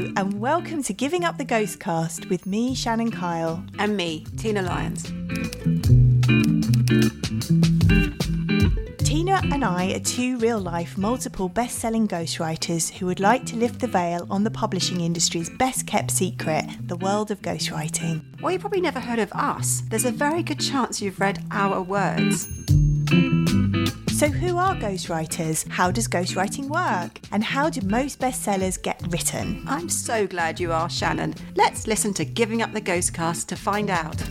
and welcome to Giving Up the Ghostcast with me, Shannon Kyle. And me, Tina Lyons. Tina and I are two real-life, multiple best-selling ghostwriters who would like to lift the veil on the publishing industry's best-kept secret, the world of ghostwriting. Well, you've probably never heard of us. There's a very good chance you've read our words. So who are ghostwriters? How does ghostwriting work? And how do most bestsellers get written? I'm so glad you asked, Shannon. Let's listen to Giving Up the Ghostcast to find out.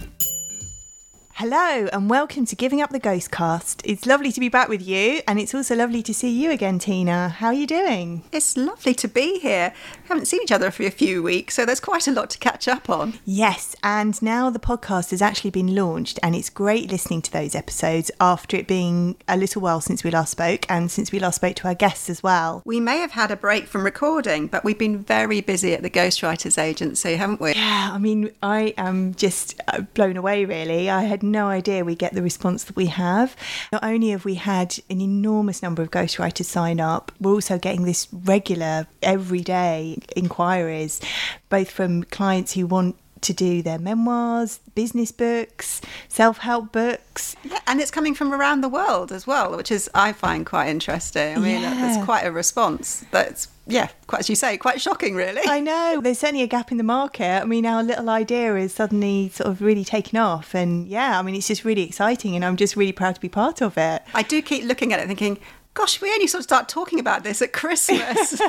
Hello and welcome to Giving Up the Ghostcast. It's lovely to be back with you, and it's also lovely to see you again, Tina. How are you doing? It's lovely to be here. We haven't seen each other for a few weeks, so there's quite a lot to catch up on. Yes, and now the podcast has actually been launched, and it's great listening to those episodes after it being a little while since we last spoke, and since we last spoke to our guests as well. We may have had a break from recording, but we've been very busy at the Ghostwriters Agency, haven't we? Yeah, I mean, I am just blown away, really. I had no idea we get the response that we have. Not only have we had an enormous number of ghostwriters sign up, we're also getting this regular, everyday inquiries, both from clients who want to do their memoirs, business books, self-help books. Yeah, and it's coming from around the world as well, which is, I find, quite interesting. I mean, It's quite a response that's, quite as you say, quite shocking, really. I know. There's certainly a gap in the market. I mean, our little idea is suddenly sort of really taken off. And it's just really exciting, and I'm just really proud to be part of it. I do keep looking at it thinking, gosh, we only sort of start talking about this at Christmas.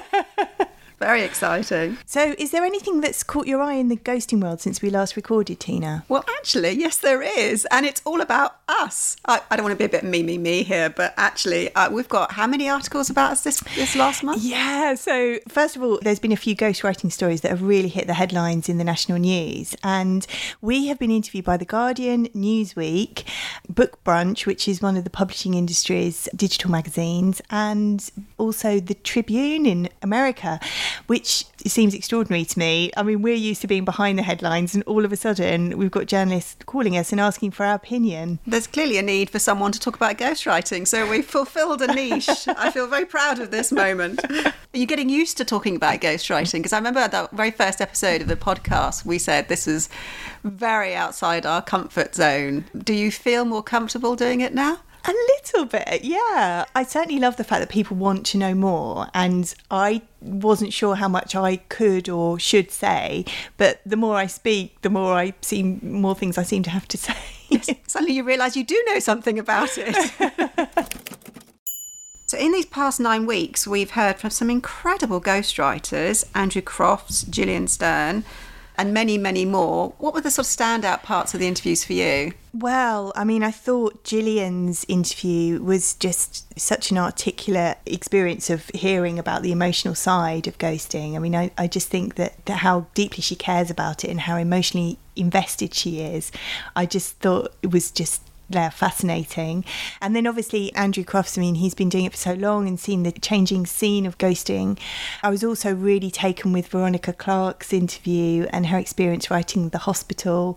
Very exciting. So is there anything that's caught your eye in the ghosting world since we last recorded, Tina? Well, actually, yes, there is. And it's all about us. I don't want to be a bit me here, but actually, we've got how many articles about us this last month? Yeah, so first of all, there's been a few ghostwriting stories that have really hit the headlines in the national news. And we have been interviewed by The Guardian, Newsweek, Book Brunch, which is one of the publishing industry's digital magazines, and also The Tribune in America, which seems extraordinary to me. I mean, we're used to being behind the headlines, and all of a sudden we've got journalists calling us and asking for our opinion. There's clearly a need for someone to talk about ghostwriting, so we've fulfilled a niche. I feel very proud of this moment. Are you getting used to talking about ghostwriting? Because I remember at the very first episode of the podcast, we said this is very outside our comfort zone. Do you feel more comfortable doing it now? A little bit, yeah. I certainly love the fact that people want to know more, and I wasn't sure how much I could or should say, but the more I speak, the more more things I seem to have to say. Yes, suddenly you realise you do know something about it. So in these past 9 weeks, we've heard from some incredible ghostwriters, Andrew Crofts, Gillian Stern, and many, many more. What were the sort of standout parts of the interviews for you? Well, I mean, I thought Gillian's interview was just such an articulate experience of hearing about the emotional side of ghosting. I mean, I just think that how deeply she cares about it and how emotionally invested she is. I just thought it was just fascinating. And then obviously Andrew Crofts, I mean, he's been doing it for so long and seen the changing scene of ghosting. I was also really taken with Veronica Clark's interview and her experience writing The Hospital.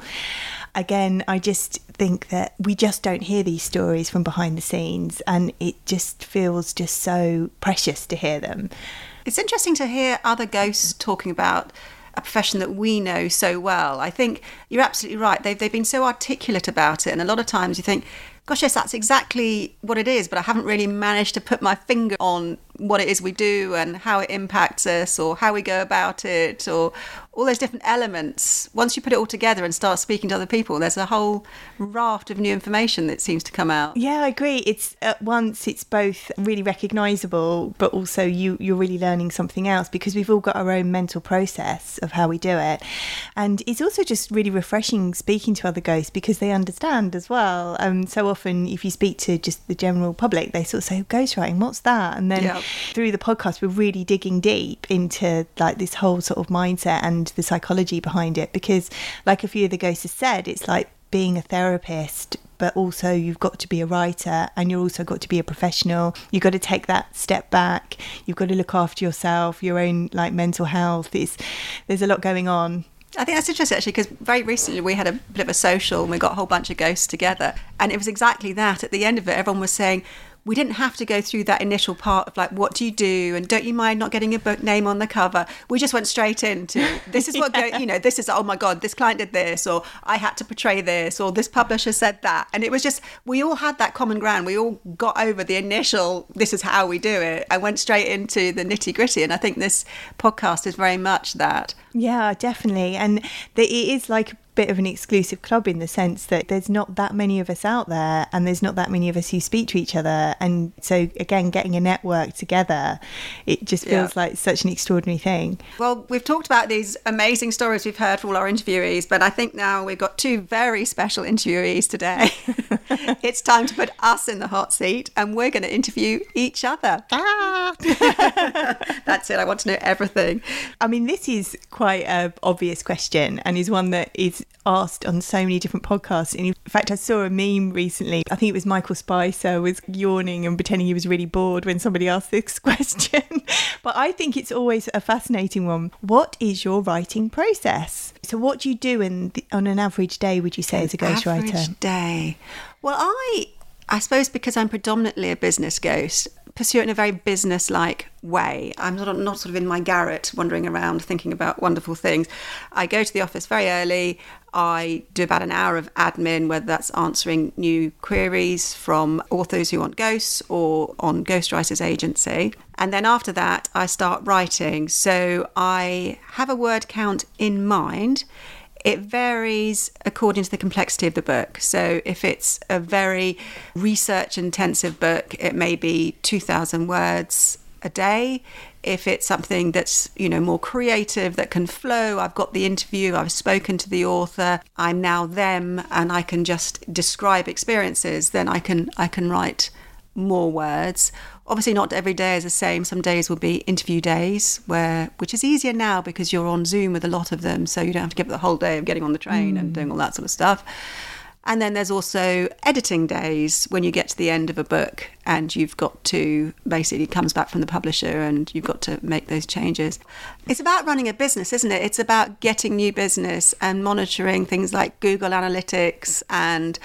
Again, I just think that we just don't hear these stories from behind the scenes, and it just feels just so precious to hear them. It's interesting to hear other ghosts talking about a profession that we know so well. I think you're absolutely right. They've been so articulate about it, and a lot of times you think, gosh, yes, that's exactly what it is, but I haven't really managed to put my finger on what it is we do and how it impacts us or how we go about it or all those different elements. Once you put it all together and start speaking to other people, there's a whole raft of new information that seems to come out. Yeah, I agree. It's at once, it's both really recognisable, but also you're really learning something else because we've all got our own mental process of how we do it. And it's also just really refreshing speaking to other ghosts because they understand as well. So often if you speak to just the general public, they sort of say, ghostwriting, what's that? And then through the podcast, we're really digging deep into like this whole sort of mindset and the psychology behind it, because like a few of the ghosts have said, it's like being a therapist, but also you've got to be a writer and you've also got to be a professional. You've got to take that step back. You've got to look after yourself, your own like mental health. There's a lot going on. I think that's interesting actually, because very recently we had a bit of a social and we got a whole bunch of ghosts together, and it was exactly that. At the end of it, everyone was saying, we didn't have to go through that initial part of like, what do you do? And don't you mind not getting your book name on the cover? We just went straight into, this is what, this is, oh my God, this client did this, or I had to portray this, or this publisher said that. And it was just, we all had that common ground. We all got over the initial, this is how we do it. I went straight into the nitty gritty. And I think this podcast is very much that. Yeah, definitely. And it is like a bit of an exclusive club in the sense that there's not that many of us out there, and there's not that many of us who speak to each other. And so again, getting a network together, it just feels like such an extraordinary thing. Well, we've talked about these amazing stories we've heard from all our interviewees, but I think now we've got two very special interviewees today. It's time to put us in the hot seat, and we're going to interview each other. That's it. I want to know everything. I mean, this is quite an obvious question, and is one that is asked on so many different podcasts. And in fact, I saw a meme recently. I think it was Michael Spicer was yawning and pretending he was really bored when somebody asked this question. But I think it's always a fascinating one. What is your writing process? So what do you do on an average day, would you say, as a ghostwriter? Average day. Well, I suppose because I'm predominantly a business ghost, pursue it in a very business-like way. I'm not sort of in my garret wandering around thinking about wonderful things. I go to the office very early. I do about an hour of admin, whether that's answering new queries from authors who want ghosts or on Ghostwriters Agency. And then after that, I start writing. So I have a word count in mind. It varies according to the complexity of the book. So if it's a very research-intensive book, it may be 2,000 words a day. If it's something that's, more creative, that can flow, I've got the interview, I've spoken to the author, I'm now them, and I can just describe experiences, then I can write more words. Obviously not every day is the same. Some days will be interview days, which is easier now because you're on Zoom with a lot of them, so you don't have to give it the whole day of getting on the train and doing all that sort of stuff. And then there's also editing days when you get to the end of a book and you've got to, basically it comes back from the publisher and you've got to make those changes. It's about running a business, isn't it? It's about getting new business and monitoring things like Google Analytics and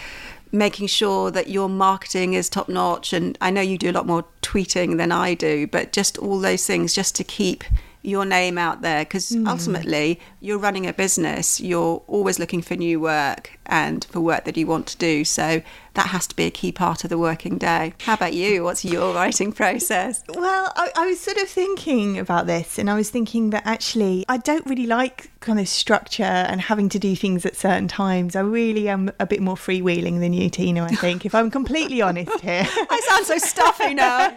making sure that your marketing is top notch. And I know you do a lot more tweeting than I do, but just all those things just to keep your name out there, because ultimately you're running a business, you're always looking for new work and for work that you want to do, so that has to be a key part of the working day. How about you? What's your writing process? Well, I was sort of thinking about this, and I was thinking that actually I don't really like kind of structure and having to do things at certain times. I really am a bit more freewheeling than you, Tina, I think, if I'm completely honest here. I sound so stuffy now.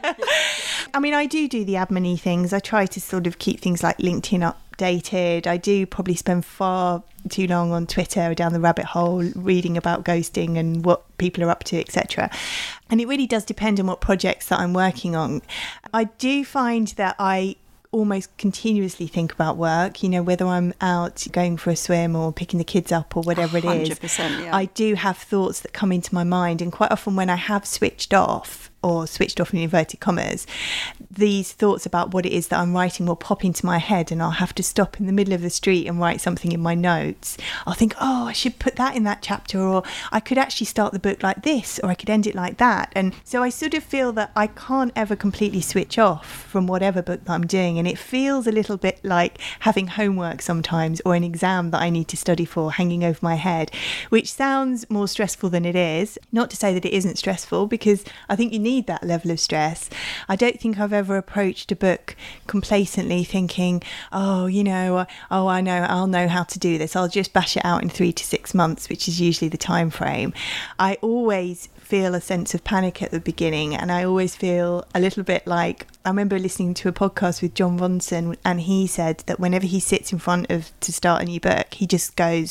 I mean, I do the admin-y things. I try to sort of keep things like LinkedIn updated. I do probably spend far too long on Twitter down the rabbit hole reading about ghosting and what people are up to, etc. And it really does depend on what projects that I'm working on. I do find that I almost continuously think about work, whether I'm out going for a swim or picking the kids up or whatever it is. 100%, yeah. I do have thoughts that come into my mind, and quite often when I have switched off in inverted commas, these thoughts about what it is that I'm writing will pop into my head, and I'll have to stop in the middle of the street and write something in my notes. I'll think, I should put that in that chapter, or I could actually start the book like this, or I could end it like that. And so I sort of feel that I can't ever completely switch off from whatever book that I'm doing, and it feels a little bit like having homework sometimes, or an exam that I need to study for hanging over my head, which sounds more stressful than it is. Not to say that it isn't stressful, because I think you need that level of stress. I don't think I've ever approached a book complacently thinking, I know I'll know how to do this, I'll just bash it out in 3 to 6 months, which is usually the time frame. I always feel a sense of panic at the beginning, and I always feel a little bit like, I remember listening to a podcast with John Ronson, and he said that whenever he sits in front of to start a new book, he just goes,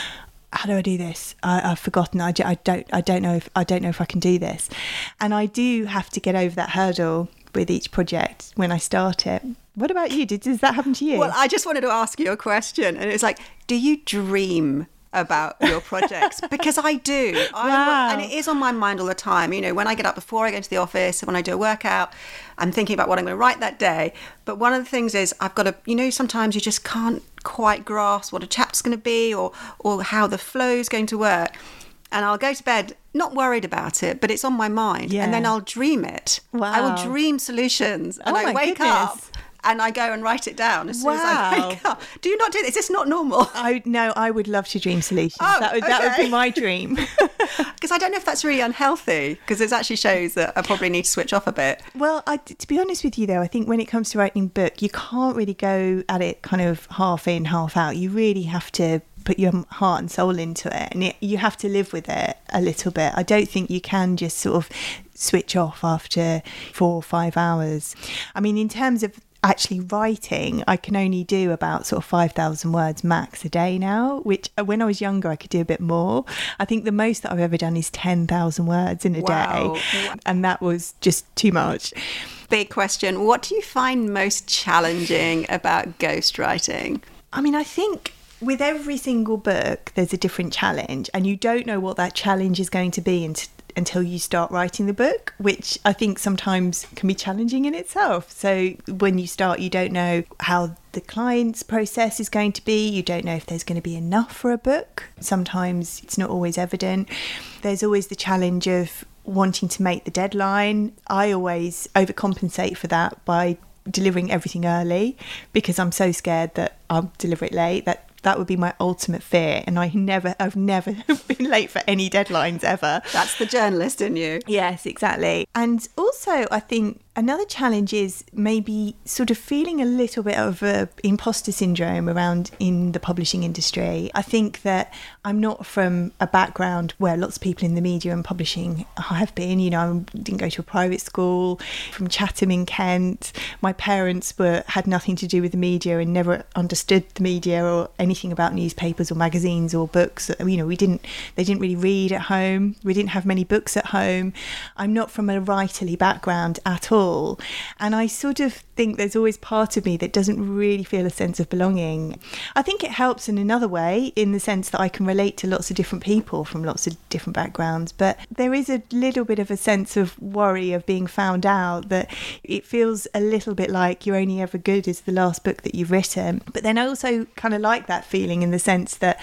how do I do this? I've forgotten. I don't know if I can do this. And I do have to get over that hurdle with each project when I start it. What about you? Does that happen to you? Well, I just wanted to ask you a question, and it's like, do you dream about your projects? Because I do. Wow. And it is on my mind all the time. When I get up before I go into the office, when I do a workout, I'm thinking about what I'm going to write that day. But one of the things is I've got to, sometimes you just can't quite grasp what a chapter's going to be or how the flow is going to work. and I'll go to bed not worried about it, but it's on my mind. Yeah. And then I'll dream it. Wow. I will dream solutions, and Oh, I my wake goodness. up and I go and write it down as soon as I Wow. wake up. Do you not do this? Is this not normal? I would love to dream solutions. Oh, that would okay. be my dream. Because I don't know if that's really unhealthy, because it actually shows that I probably need to switch off a bit. Well, to be honest with you, though, I think when it comes to writing a book, you can't really go at it kind of half in, half out. You really have to put your heart and soul into it, and you have to live with it a little bit. I don't think you can just sort of switch off after 4 or 5 hours. I mean, in terms of actually writing, I can only do about sort of 5,000 words max a day now, which when I was younger I could do a bit more. I think the most that I've ever done is 10,000 words in a Wow. day, and that was just too much. Big question. What do you find most challenging about ghostwriting? I mean, I think with every single book there's a different challenge, and you don't know what that challenge is going to be until you start writing the book, which I think sometimes can be challenging in itself. So when you start, you don't know how the client's process is going to be. You don't know if there's going to be enough for a book. Sometimes it's not always evident. There's always the challenge of wanting to make the deadline. I always overcompensate for that by delivering everything early, because I'm so scared that I'll deliver it late. That would be my ultimate fear, and I've never been late for any deadlines ever. That's the journalist in you. Yes, exactly. And also, I think another challenge is maybe sort of feeling a little bit of a imposter syndrome around in the publishing industry. I think that I'm not from a background where lots of people in the media and publishing have been. You know, I didn't go to a private school, from Chatham in Kent. My parents had nothing to do with the media and never understood the media or anything about newspapers or magazines or books. You know, they didn't really read at home. We didn't have many books at home. I'm not from a writerly background at all. And I sort of think there's always part of me that doesn't really feel a sense of belonging. I think it helps in another way, in the sense that I can relate to lots of different people from lots of different backgrounds, but there is a little bit of a sense of worry of being found out, that it feels a little bit like you're only ever good as the last book that you've written. But then I also kind of like that feeling, in the sense that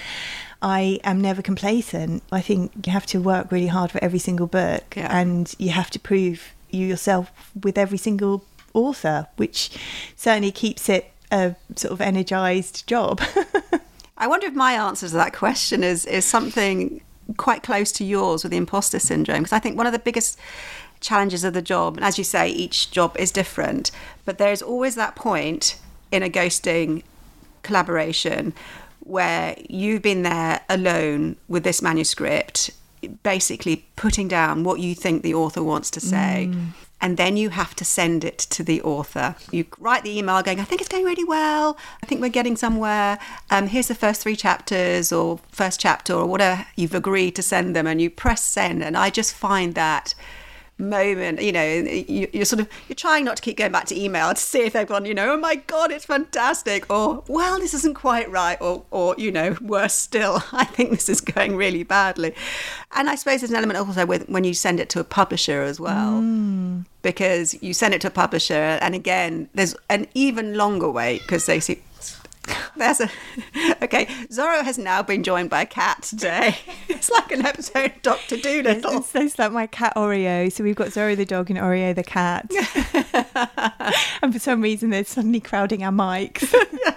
I am never complacent. I think you have to work really hard for every single book, and you have to prove you yourself with every single author, which certainly keeps it a sort of energised job. I wonder if my answer to that question is something quite close to yours with the imposter syndrome, because I think one of the biggest challenges of the job, and as you say, each job is different, but there's always that point in a ghosting collaboration where you've been there alone with this manuscript, basically putting down what you think the author wants to say. And then you have to send it to the author. You write the email going, I think it's going really well. I think we're getting somewhere. Here's the first 3 chapters or first chapter or whatever you've agreed to send them, and you press send. And I just find that moment, you know, you're trying not to keep going back to email to see if they've gone, you know, oh my God, it's fantastic, or well, this isn't quite right, or you know, worse still, I think this is going really badly. And I suppose there's an element also with when you send it to a publisher as well, because you send it to a publisher, and again, there's an even longer wait, because they see okay, Zorro has now been joined by a cat today. It's like an episode of Dr. Dolittle. It's like my cat Oreo. So we've got Zorro the dog and Oreo the cat. And for some reason they're suddenly crowding our mics.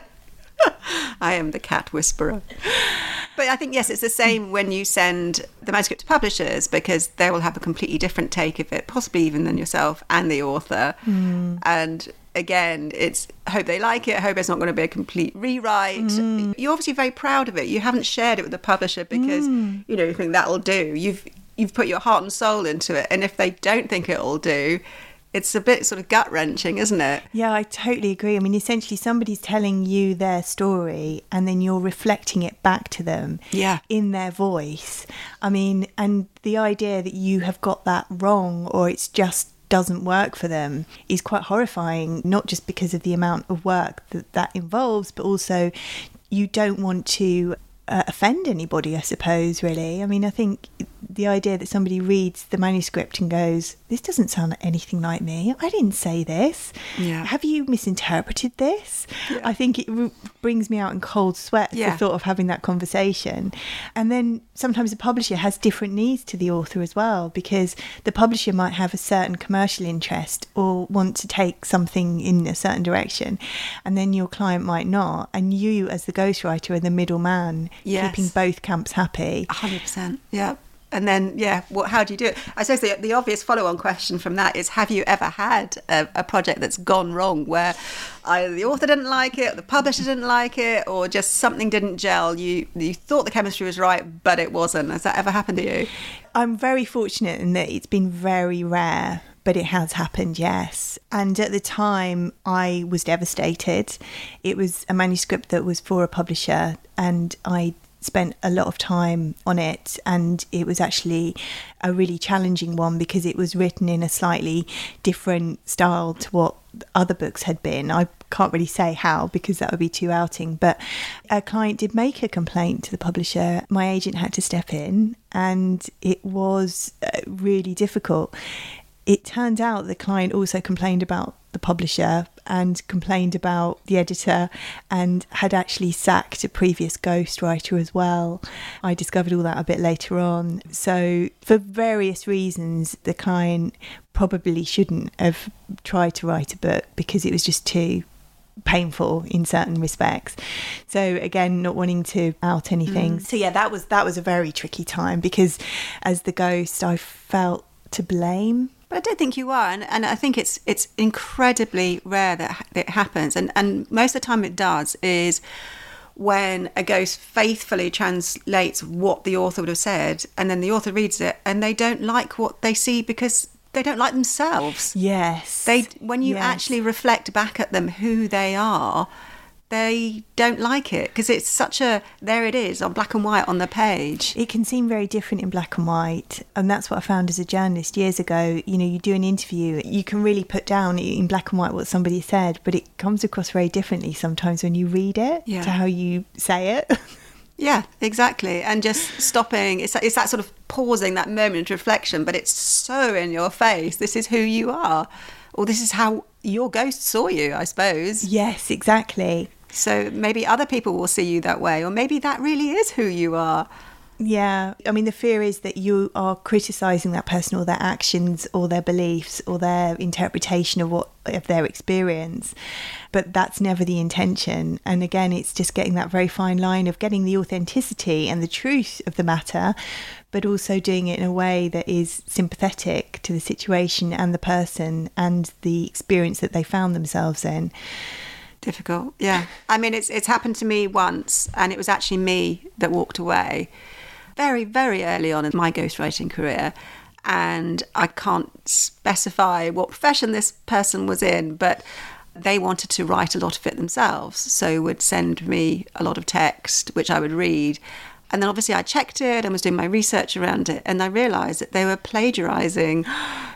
I am the cat whisperer. But I think, yes, it's the same when you send the manuscript to publishers, because they will have a completely different take of it, possibly even than yourself and the author. And again, it's hope they like it, hope it's not going to be a complete rewrite. You're obviously very proud of it. You haven't shared it with the publisher because you know, you think that'll do. You've put your heart and soul into it, and if they don't think it'll do, it's a bit sort of gut-wrenching, isn't it? Yeah, I totally agree. I mean, essentially somebody's telling you their story and then you're reflecting it back to them in their voice. I mean, and the idea that you have got that wrong, or it's just doesn't work for them, is quite horrifying, not just because of the amount of work that involves, but also you don't want to offend anybody, I suppose, really. I mean, I think the idea that somebody reads the manuscript and goes, this doesn't sound anything like me. I didn't say this. Yeah. Have you misinterpreted this? Yeah. I think it brings me out in cold sweat, the thought of having that conversation. And then sometimes the publisher has different needs to the author as well, because the publisher might have a certain commercial interest or want to take something in a certain direction, and then your client might not. And you, as the ghostwriter, are the middleman, keeping both camps happy. 100%. Yeah. And then, how do you do it? I suppose the obvious follow-on question from that is, have you ever had a project that's gone wrong where either the author didn't like it, or the publisher didn't like it, or just something didn't gel? You thought the chemistry was right, but it wasn't. Has that ever happened to you? I'm very fortunate in that it's been very rare, but it has happened, yes. And at the time, I was devastated. It was a manuscript that was for a publisher, and I spent a lot of time on it, and it was actually a really challenging one because it was written in a slightly different style to what other books had been. I can't really say how because that would be too outing, but a client did make a complaint to the publisher. My agent had to step in, and it was really difficult. It turned out the client also complained about the publisher and complained about the editor and had actually sacked a previous ghostwriter as well. I discovered all that a bit later on. So for various reasons, the client probably shouldn't have tried to write a book because it was just too painful in certain respects. So again, not wanting to out anything. So yeah, that was a very tricky time because as the ghost, I felt to blame. But I don't think you are, and I think it's incredibly rare that it happens, and most of the time it does is when a ghost faithfully translates what the author would have said, and then the author reads it and they don't like what they see because they don't like themselves. Yes. When you actually reflect back at them who they are, they don't like it because it's there it is on black and white on the page. It can seem very different in black and white, and that's what I found as a journalist years ago. You know, you do an interview, you can really put down in black and white what somebody said, but it comes across very differently sometimes when you read it to how you say it. Yeah, exactly. And just stopping, it's that sort of pausing, that moment of reflection, but it's so in your face. This is who you are, or this is how your ghost saw you, I suppose. Yes, exactly. So maybe other people will see you that way, or maybe that really is who you are. Yeah. I mean, the fear is that you are criticising that person or their actions or their beliefs or their interpretation of their experience. But that's never the intention. And again, it's just getting that very fine line of getting the authenticity and the truth of the matter, but also doing it in a way that is sympathetic to the situation and the person and the experience that they found themselves in. Difficult, yeah. I mean, it's happened to me once, and it was actually me that walked away very, very early on in my ghostwriting career. And I can't specify what profession this person was in, but they wanted to write a lot of it themselves. So would send me a lot of text, which I would read. And then obviously I checked it and was doing my research around it. And I realised that they were plagiarising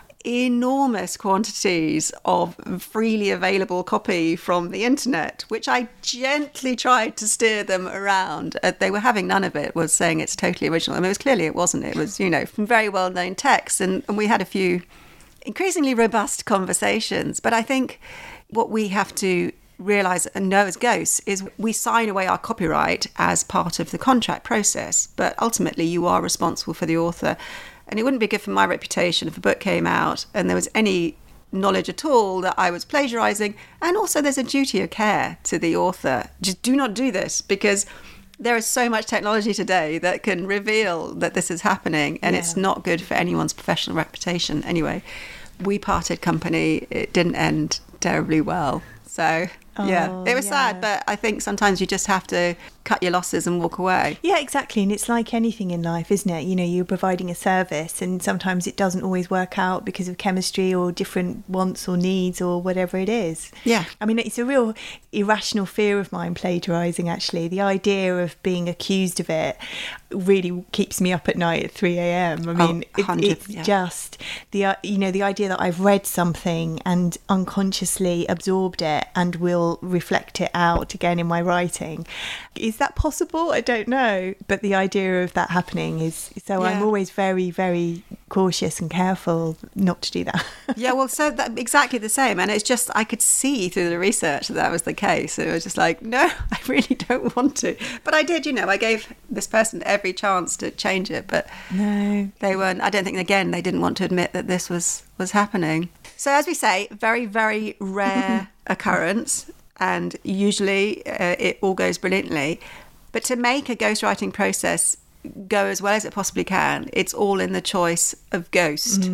enormous quantities of freely available copy from the internet, which I gently tried to steer them around. They were having none of it, was saying it's totally original. I mean, it wasn't. It was, from very well-known texts. And we had a few increasingly robust conversations. But I think what we have to realise and know as ghosts is we sign away our copyright as part of the contract process. But ultimately, you are responsible for the author. And it wouldn't be good for my reputation if a book came out and there was any knowledge at all that I was plagiarising. And also there's a duty of care to the author. Just do not do this, because there is so much technology today that can reveal that this is happening, and it's not good for anyone's professional reputation. Anyway, we parted company. It didn't end terribly well. So, it was sad, but I think sometimes you just have to cut your losses and walk away. Yeah, exactly. And it's like anything in life, isn't it? You're providing a service and sometimes it doesn't always work out because of chemistry or different wants or needs or whatever it is. Yeah. I mean, it's a real irrational fear of mine, plagiarising, actually. The idea of being accused of it really keeps me up at night at 3 a.m. I mean, it's just the idea that I've read something and unconsciously absorbed it and will will reflect it out again in my writing. Is that possible? I don't know. But the idea of that happening is, so I'm always very, very cautious and careful not to do that. Yeah, well, so that exactly the same. And it's just, I could see through the research that was the case. It was just like, no, I really don't want to. But I did, I gave this person every chance to change it. But no, they weren't, I don't think, again, they didn't want to admit that this was happening. So as we say, very, very rare occurrence. And usually it all goes brilliantly. But to make a ghostwriting process go as well as it possibly can, it's all in the choice of ghost.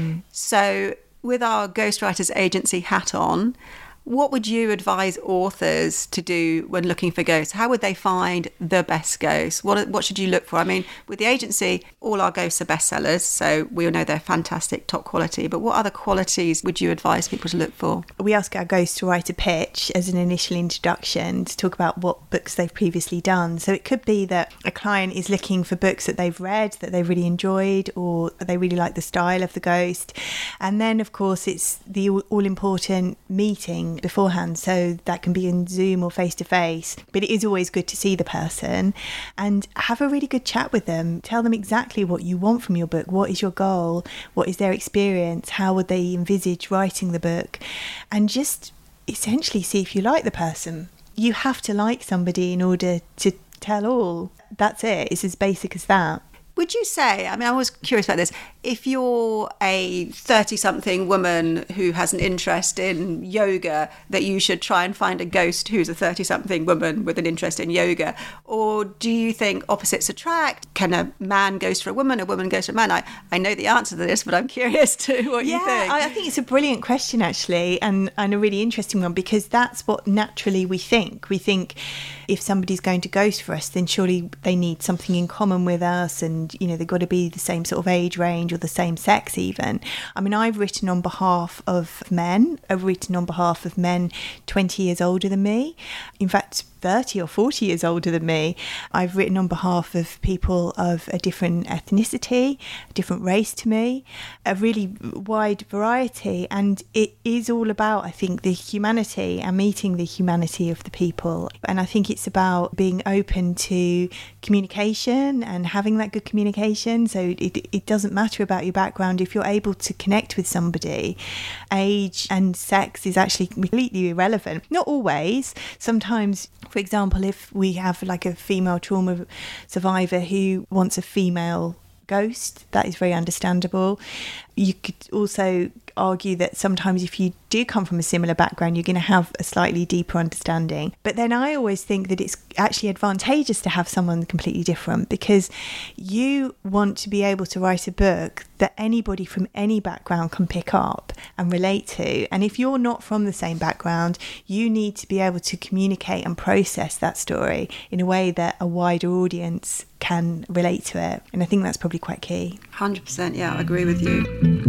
So with our ghostwriters agency hat on, what would you advise authors to do when looking for ghosts? How would they find the best ghost? What should you look for? I mean, with the agency, all our ghosts are bestsellers, so we all know they're fantastic, top quality. But what other qualities would you advise people to look for? We ask our ghosts to write a pitch as an initial introduction to talk about what books they've previously done. So it could be that a client is looking for books that they've read, that they've really enjoyed, or they really like the style of the ghost. And then, of course, it's the all-important meeting beforehand, so that can be in Zoom or face-to-face, but it is always good to see the person and have a really good chat with them. Tell them exactly what you want from your book. What is your goal? What is their experience? How would they envisage writing the book? And just essentially see if you like the person. You have to like somebody in order to tell all. That's it. It's as basic as that. Would you say, I mean, I was curious about this, if you're a 30-something woman who has an interest in yoga, that you should try and find a ghost who's a 30-something woman with an interest in yoga? Or do you think opposites attract? Can a man ghost for a woman ghost for a man? I know the answer to this, but I'm curious to what you think. I think it's a brilliant question, actually, and a really interesting one, because that's what naturally we think. We think if somebody's going to ghost for us, then surely they need something in common with us, and they've got to be the same sort of age range or the same sex even. I mean, I've written on behalf of men. I've written on behalf of men 20 years older than me. In fact, 30 or 40 years older than me. I've written on behalf of people of a different ethnicity, a different race to me, a really wide variety. And it is all about, I think, the humanity and meeting the humanity of the people. And I think it's about being open to communication and having that good communication. So it doesn't matter about your background. If you're able to connect with somebody, age and sex is actually completely irrelevant. Not always. Sometimes, for example, if we have like a female trauma survivor who wants a female ghost, that is very understandable. You could also argue that sometimes if you do come from a similar background, you're going to have a slightly deeper understanding. But then I always think that it's actually advantageous to have someone completely different, because you want to be able to write a book that anybody from any background can pick up and relate to. And if you're not from the same background, you need to be able to communicate and process that story in a way that a wider audience can relate to it. And I think that's probably quite key. 100%, yeah, I agree with you.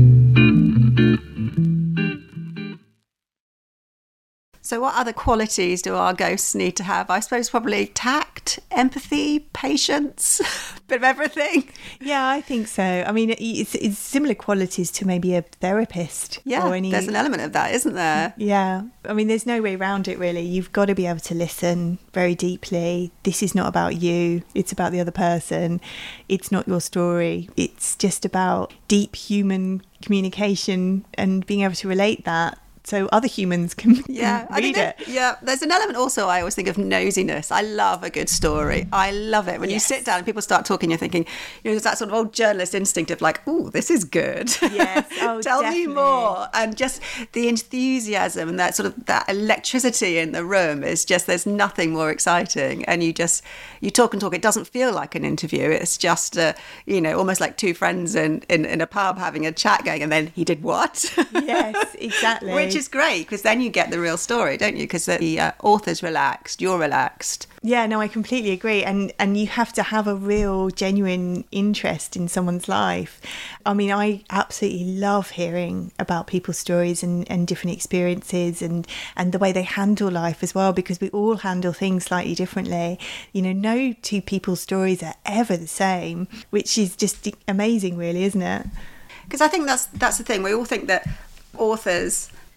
So what other qualities do our ghosts need to have? I suppose probably tact, empathy, patience, bit of everything. Yeah, I think so. I mean, it's similar qualities to maybe a therapist. Yeah, there's an element of that, isn't there? Yeah. I mean, there's no way around it, really. You've got to be able to listen very deeply. This is not about you. It's about the other person. It's not your story. It's just about deep human communication and being able to relate that, so other humans can read it. Yeah, there's an element also, I always think, of nosiness. I love a good story. I love it. When you sit down and people start talking, you're thinking, there's that sort of old journalist instinct of like, oh, this is good. Yes. Oh, Tell definitely. me more. And just the enthusiasm and that sort of that electricity in the room is just, there's nothing more exciting. And you talk and talk. It doesn't feel like an interview. It's just, almost like two friends in a pub having a chat going, and then he did what? Yes, exactly. Which is great, because then you get the real story, don't you? Because the author's relaxed, you're relaxed. Yeah, no, I completely agree. And you have to have a real, genuine interest in someone's life. I mean, I absolutely love hearing about people's stories and different experiences and the way they handle life as well, because we all handle things slightly differently. No two people's stories are ever the same, which is just amazing, really, isn't it? Because I think that's the thing. We all think that authors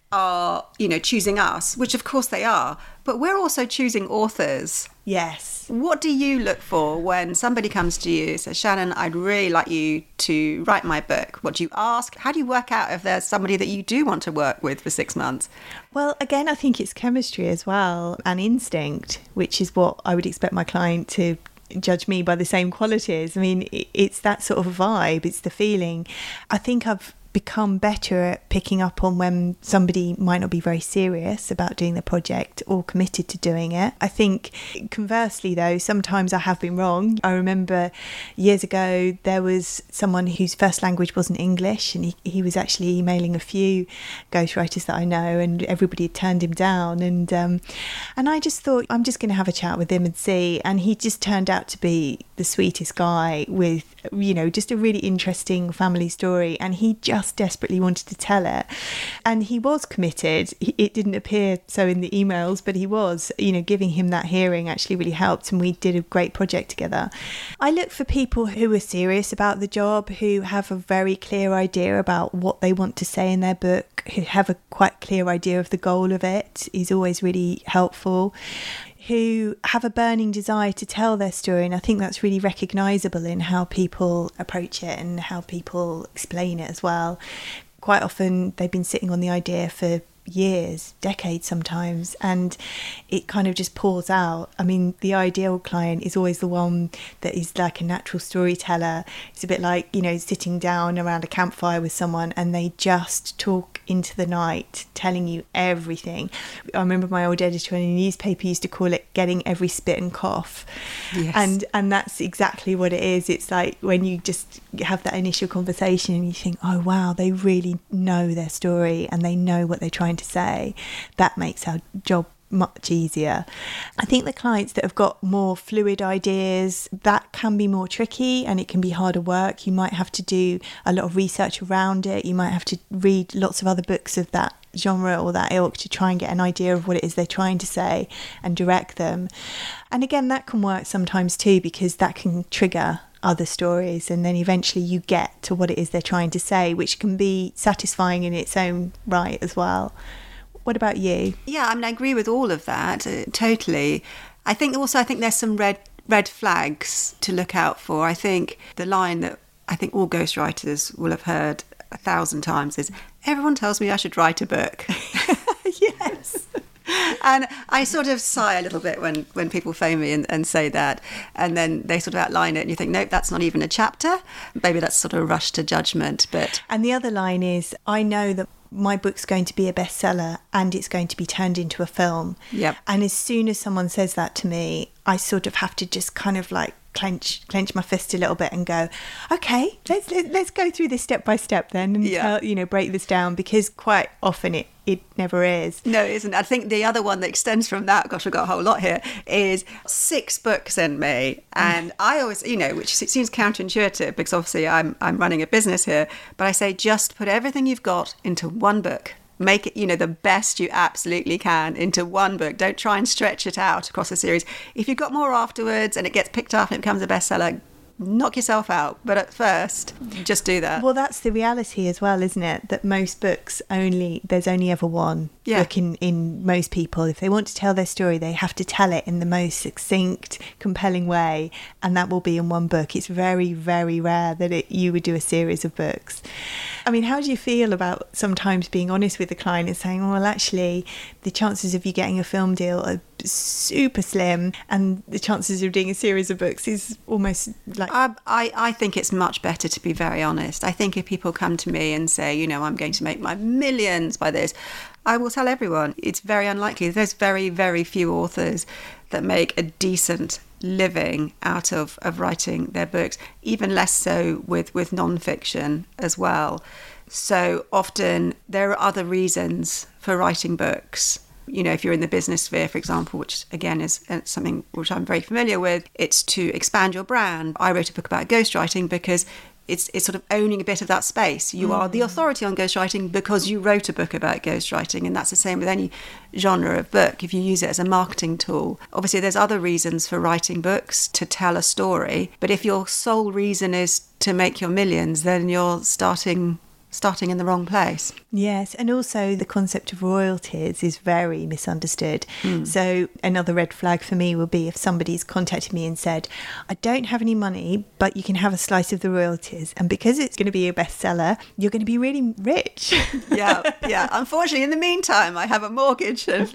are, choosing us, which of course they are, but we're also choosing authors. Yes. What do you look for when somebody comes to you and says, Shannon, I'd really like you to write my book? What do you ask? How do you work out if there's somebody that you do want to work with for 6 months? Well, again, I think it's chemistry as well, and instinct, which is what I would expect my client to judge me by the same qualities. I mean, it's that sort of a vibe, it's the feeling. I think I've become better at picking up on when somebody might not be very serious about doing the project or committed to doing it. I think conversely though, sometimes I have been wrong. I remember years ago there was someone whose first language wasn't English, and he was actually emailing a few ghostwriters that I know, and everybody had turned him down, and I just thought, I'm just going to have a chat with him and see, and he just turned out to be the sweetest guy with, just a really interesting family story, and he just desperately wanted to tell it, and he was committed. It didn't appear so in the emails, but he was. Giving him that hearing actually really helped, and we did a great project together. I look for people who are serious about the job, who have a very clear idea about what they want to say in their book, who have a quite clear idea of the goal of it, is always really helpful, who have a burning desire to tell their story. And I think that's really recognisable in how people approach it and how people explain it as well. Quite often they've been sitting on the idea for years, decades sometimes, and it kind of just pours out. I mean, the ideal client is always the one that is like a natural storyteller. It's a bit like, sitting down around a campfire with someone and they just talk into the night, telling you everything. I remember my old editor in a newspaper used to call it getting every spit and cough. Yes. And that's exactly what it is. It's like when you just have that initial conversation and you think, oh wow, they really know their story and they know what they're trying to say. That makes our job much easier. I think the clients that have got more fluid ideas, that can be more tricky and it can be harder work. You might have to do a lot of research around it. You might have to read lots of other books of that genre or that ilk to try and get an idea of what it is they're trying to say and direct them. And again, that can work sometimes too, because that can trigger other stories, and then eventually you get to what it is they're trying to say, which can be satisfying in its own right as well. What about you? Yeah, I mean, I agree with all of that, totally. I think there's some red flags to look out for. I think the line that I think all ghostwriters will have heard 1,000 times is, everyone tells me I should write a book. Yes. And I sort of sigh a little bit when people phone me and say that, and then they sort of outline it and you think, nope, that's not even a chapter. Maybe that's sort of a rush to judgment. And the other line is, I know that my book's going to be a bestseller and it's going to be turned into a film. Yep. And as soon as someone says that to me, I sort of have to just kind of like clench my fist a little bit and go, okay, let's go through this step by step then and break this down, because quite often it never is. No, it isn't. I think the other one that extends from that, gosh, we've got a whole lot here, is 6 books in me. And I always, which seems counterintuitive because obviously I'm running a business here, but I say just put everything you've got into one book. Make it, the best you absolutely can into one book. Don't try and stretch it out across a series. If you've got more afterwards and it gets picked up and it becomes a bestseller, knock yourself out. But at first, just do that. Well, that's the reality as well, isn't it? That most books there's only ever one book in most people. If they want to tell their story, they have to tell it in the most succinct, compelling way, and that will be in one book. It's very, very rare that you would do a series of books. I mean, how do you feel about sometimes being honest with the client and saying, well, actually, the chances of you getting a film deal are super slim, and the chances of doing a series of books is almost like... I think it's much better to be very honest. I think if people come to me and say, I'm going to make my millions by this, I will tell everyone it's very unlikely. There's very, very few authors that make a decent living out of writing their books, even less so with non-fiction as well. So often there are other reasons for writing books. If you're in the business sphere, for example, which again is something which I'm very familiar with, it's to expand your brand. I wrote a book about ghostwriting because it's sort of owning a bit of that space. You are the authority on ghostwriting because you wrote a book about ghostwriting, and that's the same with any genre of book. If you use it as a marketing tool, obviously there's other reasons for writing books, to tell a story, but if your sole reason is to make your millions, then you're starting starting in the wrong place. Yes, and also the concept of royalties is very misunderstood. So another red flag for me would be if somebody's contacted me and said, I don't have any money, but you can have a slice of the royalties. And because it's going to be a bestseller, you're going to be really rich. Yeah. Unfortunately, in the meantime, I have a mortgage to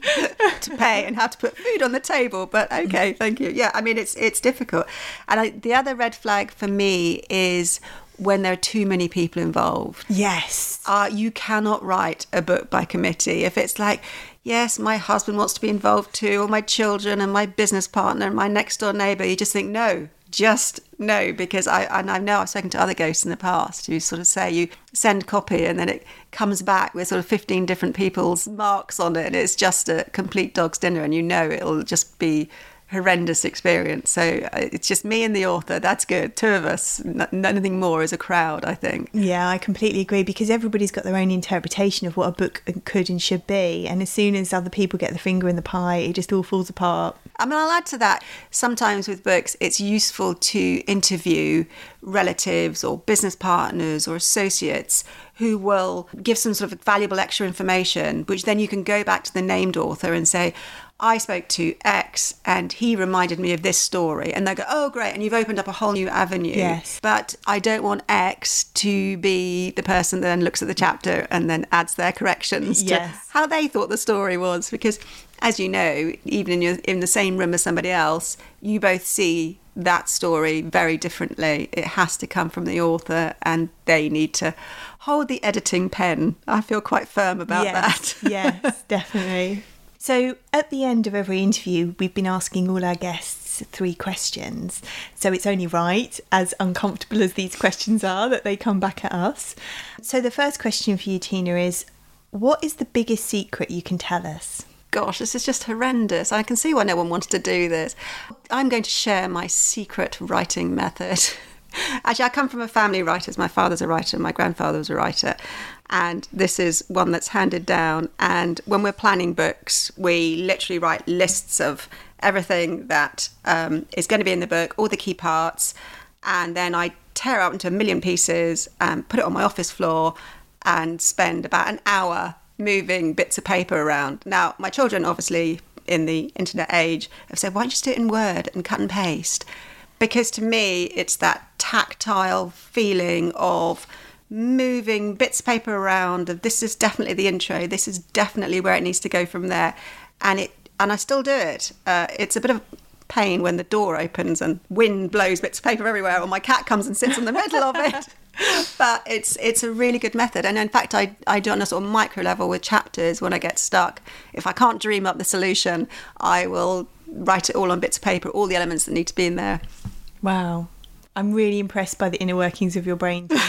pay and have to put food on the table. But okay, thank you. Yeah, I mean, it's difficult. And the other red flag for me is when there are too many people involved. Yes. You cannot write a book by committee. If it's like, yes, my husband wants to be involved too, or my children and my business partner and my next door neighbour, you just think, no, just no, because I know I've spoken to other ghosts in the past who sort of say you send copy and then it comes back with sort of 15 different people's marks on it and it's just a complete dog's dinner and you know it'll just be horrendous experience. So it's just me and the author. That's good. Two of us. Nothing more as a crowd, I think. Yeah, I completely agree, because everybody's got their own interpretation of what a book could and should be. And as soon as other people get the finger in the pie, it just all falls apart. I mean, I'll add to that, sometimes with books, it's useful to interview relatives or business partners or associates who will give some sort of valuable extra information, which then you can go back to the named author and say, I spoke to X and he reminded me of this story. And they go, oh, great. And you've opened up a whole new avenue. Yes. But I don't want X to be the person that then looks at the chapter and then adds their corrections to how they thought the story was. Because as you know, even in the same room as somebody else, you both see that story very differently. It has to come from the author and they need to hold the editing pen. I feel quite firm about that. Yes, definitely. So at the end of every interview, we've been asking all our guests 3 questions. So it's only right, as uncomfortable as these questions are, that they come back at us. So the first question for you, Tina, is what is the biggest secret you can tell us? Gosh, this is just horrendous. I can see why no one wants to do this. I'm going to share my secret writing method. Actually, I come from a family of writers. My father's a writer, my grandfather was a writer. And this is one that's handed down. And when we're planning books, we literally write lists of everything that is going to be in the book, all the key parts. And then I tear out into a million pieces and put it on my office floor and spend about an hour moving bits of paper around. Now, my children, obviously, in the internet age, have said, why don't you just do it in Word and cut and paste? Because to me, it's that tactile feeling of moving bits of paper around, of this is definitely the intro, this is definitely where it needs to go from there. And I still do it. It's a bit of pain when the door opens and wind blows bits of paper everywhere, or my cat comes and sits in the middle of it. But it's a really good method. And in fact, I do it on a sort of micro level with chapters when I get stuck. If I can't dream up the solution, I will write it all on bits of paper, all the elements that need to be in there. Wow. I'm really impressed by the inner workings of your brain, Tina.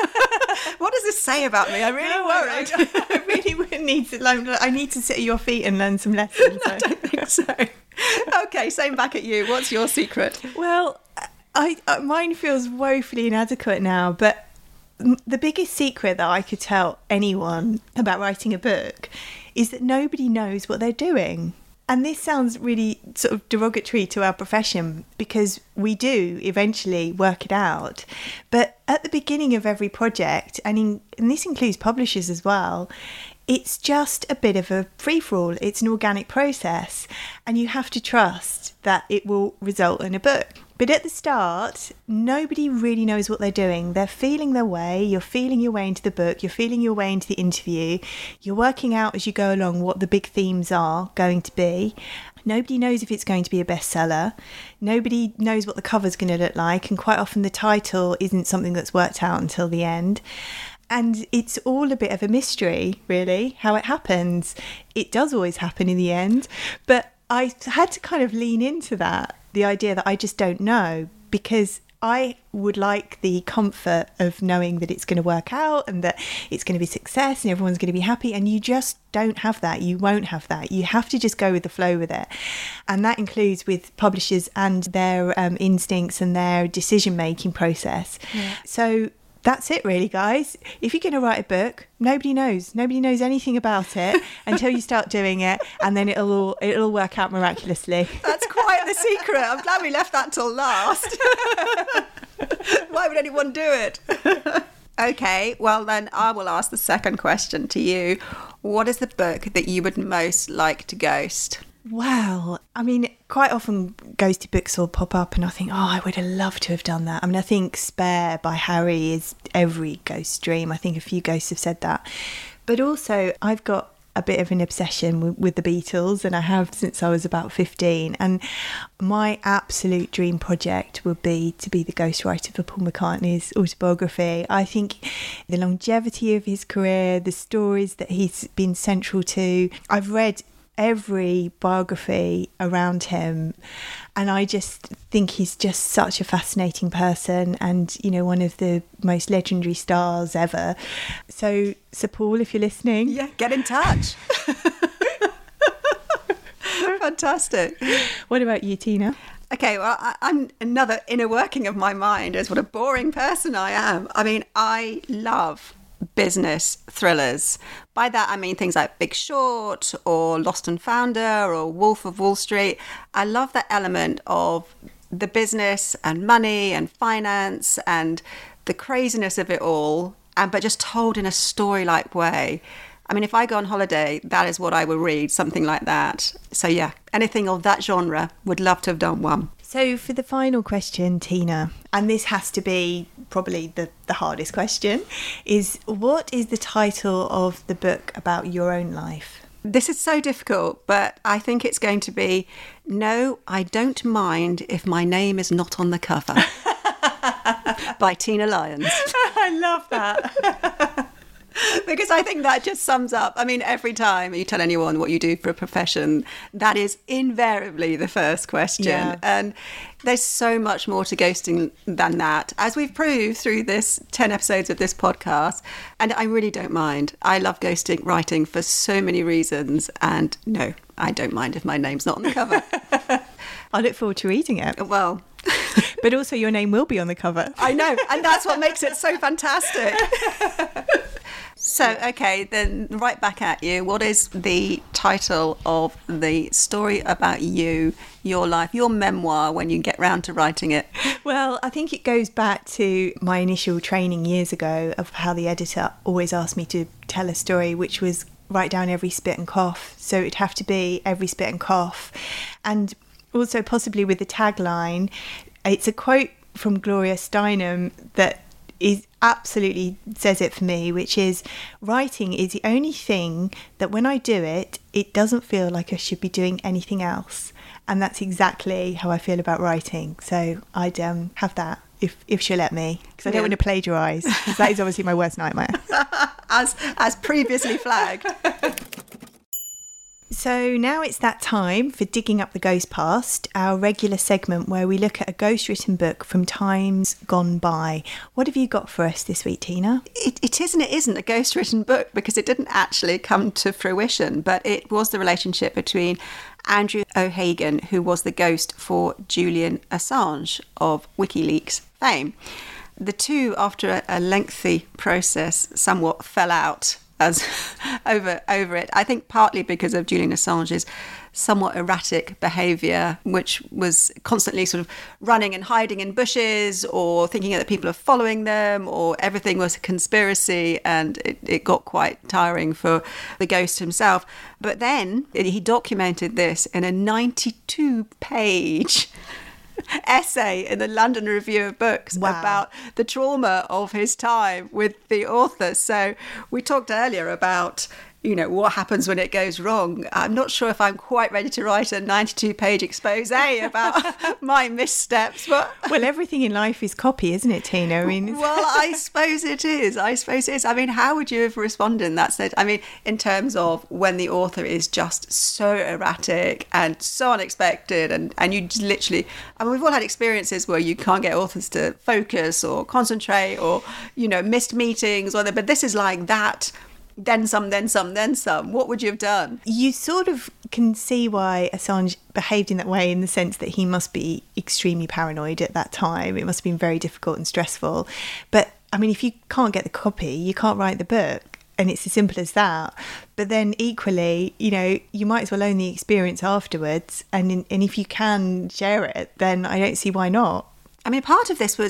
What does this say about me? I'm really worried. I really need to I need to sit at your feet and learn some lessons. I don't think so. Okay, same back at you. What's your secret? Well, mine feels woefully inadequate now, but the biggest secret that I could tell anyone about writing a book is that nobody knows what they're doing. And this sounds really sort of derogatory to our profession, because we do eventually work it out. But at the beginning of every project, and this includes publishers as well, it's just a bit of a free-for-all. It's an organic process, and you have to trust that it will result in a book. But at the start, nobody really knows what they're doing. They're feeling their way. You're feeling your way into the book. You're feeling your way into the interview. You're working out as you go along what the big themes are going to be. Nobody knows if it's going to be a bestseller. Nobody knows what the cover's going to look like. And quite often the title isn't something that's worked out until the end. And it's all a bit of a mystery, really, how it happens. It does always happen in the end. But I had to kind of lean into that, the idea that I just don't know, because I would like the comfort of knowing that it's going to work out and that it's going to be a success and everyone's going to be happy. And you just don't have that. You won't have that. You have to just go with the flow with it. And that includes with publishers and their instincts and their decision-making process. Yeah. So that's it really, guys. If you're going to write a book, nobody knows anything about it until you start doing it, and then it'll work out miraculously. That's quite the secret. I'm glad we left that till last. Why would anyone do it? Okay, well then I will ask the second question to you. What is the book that you would most like to ghost? Well, I mean, quite often ghosted books will pop up and I think, oh, I would have loved to have done that. I mean, I think Spare by Harry is every ghost's dream. I think a few ghosts have said that. But also, I've got a bit of an obsession with the Beatles, and I have since I was about 15. And my absolute dream project would be to be the ghostwriter for Paul McCartney's autobiography. I think the longevity of his career, the stories that he's been central to, I've read every biography around him, and I just think he's just such a fascinating person, and you know, one of the most legendary stars ever. So Paul, if you're listening, yeah, get in touch. Fantastic. What about you, Tina? Okay, well, I'm another inner working of my mind is what a boring person I am. I mean, I love business thrillers. By that I mean things like Big Short or Lost and Founder or Wolf of Wall Street. I love that element of the business and money and finance and the craziness of it all, but just told in a story-like way. I mean, if I go on holiday, that is what I will read, something like that. So yeah, anything of that genre, would love to have done one. So for the final question, Tina, and this has to be probably the hardest question, is what is the title of the book about your own life? This is so difficult, but I think it's going to be No, I Don't Mind If My Name Is Not on the Cover by Tina Lyons. I love that. Because I think that just sums up, I mean, every time you tell anyone what you do for a profession, that is invariably the first question. Yeah. And there's so much more to ghosting than that, as we've proved through this 10 episodes of this podcast. And I really don't mind. I love ghosting writing for so many reasons. And no, I don't mind if my name's not on the cover. I look forward to reading it. Well... But also your name will be on the cover. I know, and that's what makes it so fantastic. So, okay, then right back at you. What is the title of the story about you, your life, your memoir when you get round to writing it? Well, I think it goes back to my initial training years ago of how the editor always asked me to tell a story, which was write down every spit and cough. So it'd have to be every spit and cough. And also possibly with the tagline, it's a quote from Gloria Steinem that is absolutely says it for me, which is, writing is the only thing that when I do it, it doesn't feel like I should be doing anything else. And that's exactly how I feel about writing. So I'd have that if she'll let me, because I don't want to plagiarise. That is obviously my worst nightmare. as previously flagged. So now it's that time for Digging Up the Ghost Past, our regular segment where we look at a ghost-written book from times gone by. What have you got for us this week, Tina? It is and it isn't a ghost-written book, because it didn't actually come to fruition, but it was the relationship between Andrew O'Hagan, who was the ghost for Julian Assange of WikiLeaks fame. The two, after a lengthy process, somewhat fell out as over it. I think partly because of Julian Assange's somewhat erratic behaviour, which was constantly sort of running and hiding in bushes, or thinking that people are following them, or everything was a conspiracy, and it got quite tiring for the ghost himself. But then he documented this in a 92-page essay in the London Review of Books. Wow. About the trauma of his time with the author. So we talked earlier about, you know, what happens when it goes wrong. I'm not sure if I'm quite ready to write a 92-page expose about my missteps. But well, everything in life is copy, isn't it, Tina? I mean, well, I suppose it is. I mean, how would you have responded in that state? I mean, in terms of when the author is just so erratic and so unexpected, and you just literally, I mean, we've all had experiences where you can't get authors to focus or concentrate, or, you know, missed meetings, but this is like that. Then some. What would you have done? You sort of can see why Assange behaved in that way, in the sense that he must be extremely paranoid at that time. It must have been very difficult and stressful. But, I mean, if you can't get the copy, you can't write the book. And it's as simple as that. But then equally, you know, you might as well own the experience afterwards. And if you can share it, then I don't see why not. I mean, part of this was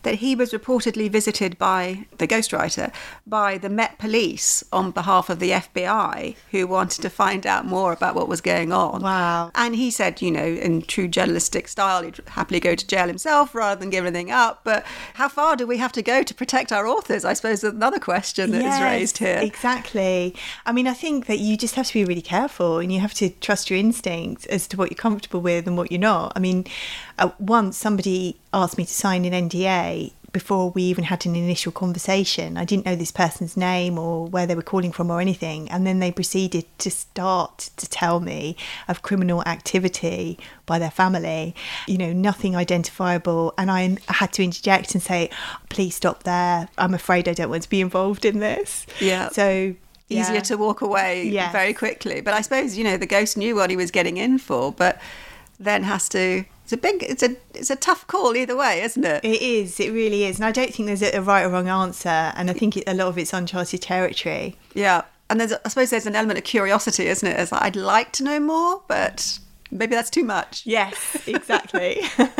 that he was reportedly visited by the ghostwriter, by the Met Police on behalf of the FBI, who wanted to find out more about what was going on. Wow. And he said, you know, in true journalistic style, he'd happily go to jail himself rather than give anything up. But how far do we have to go to protect our authors? I suppose is another question that is raised here. Exactly. I mean, I think that you just have to be really careful, and you have to trust your instincts as to what you're comfortable with and what you're not. I mean, once somebody asked me to sign an NDA before we even had an initial conversation. I didn't know this person's name or where they were calling from or anything. And then they proceeded to start to tell me of criminal activity by their family, you know, nothing identifiable. And I had to interject and say, please stop there. I'm afraid I don't want to be involved in this. Yeah. So easier to walk away very quickly. But I suppose, you know, the ghost knew what he was getting in for, but then has to... It's a tough call either way, isn't it? It is. It really is. And I don't think there's a right or wrong answer. And I think a lot of it's uncharted territory. Yeah. And I suppose there's an element of curiosity, isn't it? It's like, I'd like to know more, but maybe that's too much. Yes, exactly.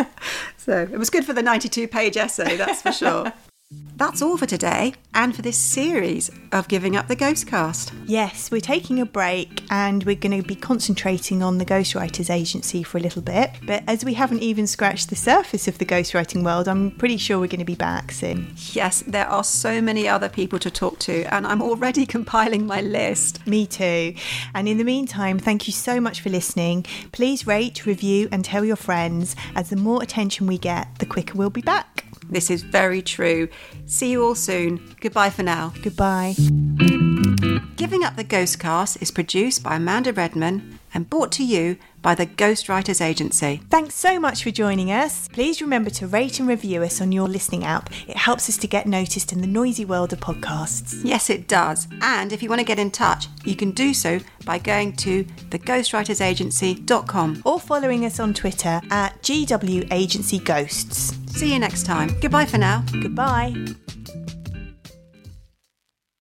So it was good for the 92-page essay, that's for sure. That's all for today and for this series of Giving Up the Ghostcast. Yes, we're taking a break and we're going to be concentrating on the Ghostwriters Agency for a little bit. But as we haven't even scratched the surface of the ghostwriting world, I'm pretty sure we're going to be back soon. Yes, there are so many other people to talk to and I'm already compiling my list. Me too. And in the meantime, thank you so much for listening. Please rate, review and tell your friends, as the more attention we get, the quicker we'll be back. This is very true. See you all soon. Goodbye for now. Goodbye. Giving Up the Ghostcast is produced by Amanda Redman and brought to you by the Ghostwriters Agency. Thanks so much for joining us. Please remember to rate and review us on your listening app. It helps us to get noticed in the noisy world of podcasts. Yes, it does. And if you want to get in touch, you can do so by going to theghostwritersagency.com or following us on Twitter at GW Agency Ghosts. See you next time. Goodbye for now. Goodbye.